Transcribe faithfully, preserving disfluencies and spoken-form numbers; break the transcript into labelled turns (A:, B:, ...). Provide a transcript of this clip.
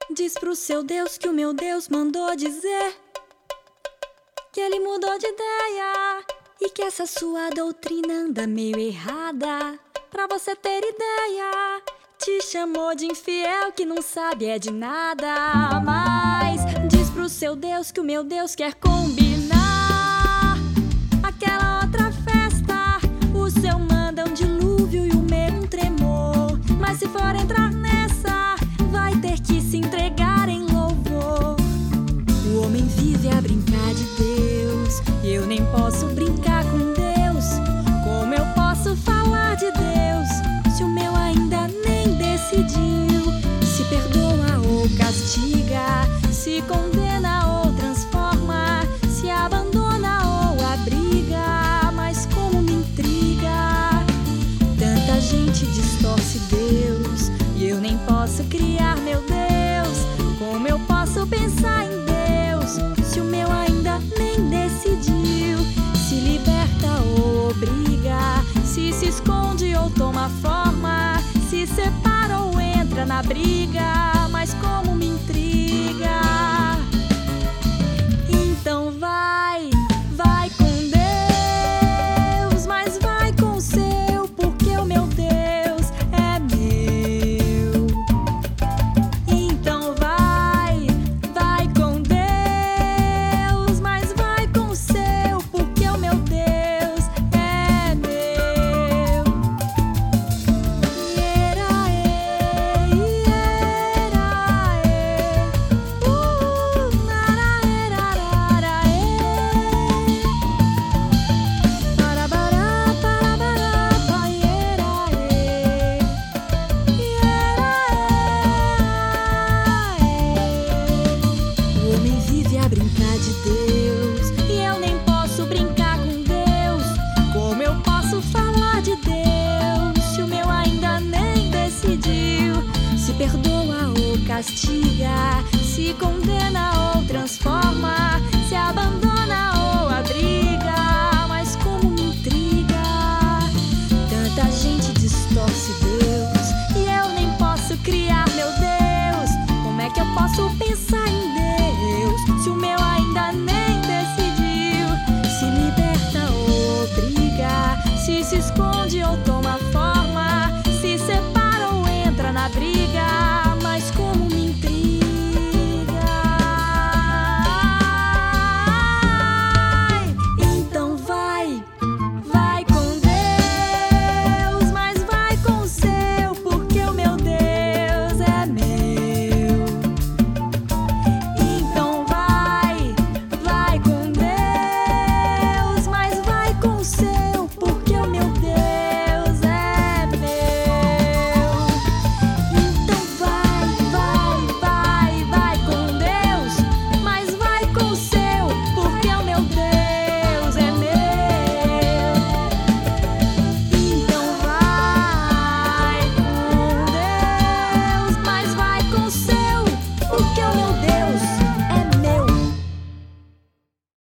A: Diz pro seu Deus que o meu Deus mandou dizer que ele mudou de ideia e que essa sua doutrina anda meio errada. Pra você ter ideia, te chamou de infiel que não sabe é de nada. Mas diz pro seu Deus que o meu Deus quer combinar aquela outra festa. O seu manda um dilúvio e o meu um tremor. Mas se for entrar nessa, vai ter que se entregar em louvor. O homem vive a brincar de Deus e eu nem posso brincar com Deus. Como eu posso falar de Deus se o meu ainda nem decidiu? Se perdoa ou castiga, se condena ou transforma, se abandona ou abriga. Mas como me intriga, tanta gente distorce Deus e eu nem posso criar meu Deus. Como eu posso pensar em Deus se o meu ainda nem decidiu? Se liberta ou obriga, se se esconde ou toma forma, se separa ou entra na briga. Mas como me intriga. Então vai, vai com Deus, mas vai com o seu, porque o meu Deus é meu. Então vai, vai com Deus, mas vai com o seu, porque o meu Deus é meu. Iera, e, iera, e, uh, nara, erarara, e. Parabará, parabará, paiera, e. Iera, e. O homem vive a brincar de Deus e eu nem posso brincar com Deus. Como eu posso falar de Deus se o meu ainda nem decidiu? Se perdoa ou castiga, se condena